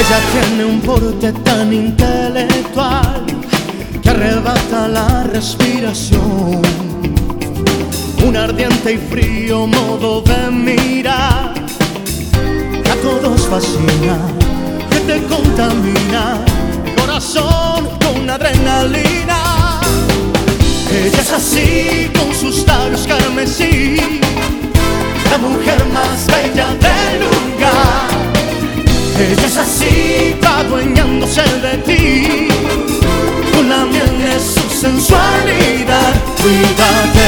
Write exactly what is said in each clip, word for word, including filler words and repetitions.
Ella tiene un porte tan intelectual que arrebata la respiración, un ardiente y frío modo de mirar que a todos fascina, que te contamina el corazón con adrenalina. Ella es así con sus labios carmesí, la mujer más bella del lugar. Ella es así, adueñándose de ti, con la miel de su sensualidad. Cuídate.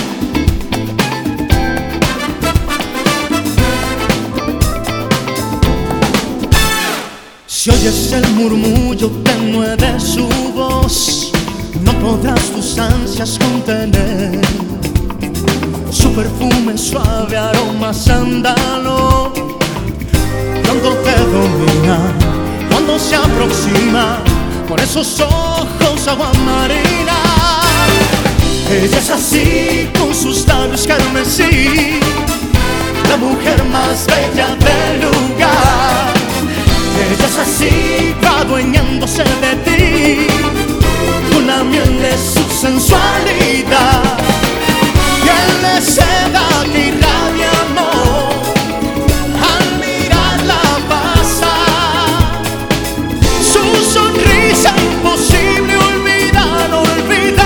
Si oyes el murmullo tenue de su voz, no podrás tus ansias contener. Su perfume, suave aroma sándalo, cuando te domina, cuando se aproxima, con esos ojos agua marina. Ella es así, con sus labios carmesí, la mujer más bella del lugar. Ella es así, adueñándose de ti, con la miel de su sensualidad. Piel de seda que irradia amor, al mirarla pasar, su sonrisa imposible olvidar, olvidar.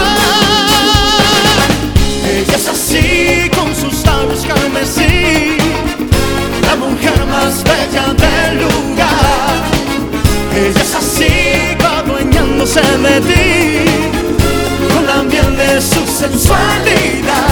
Ella es así, con sus labios carmesí, la mujer más bella del lugar. Ella es así, adueñándose de ti, con la miel de su sensualidad.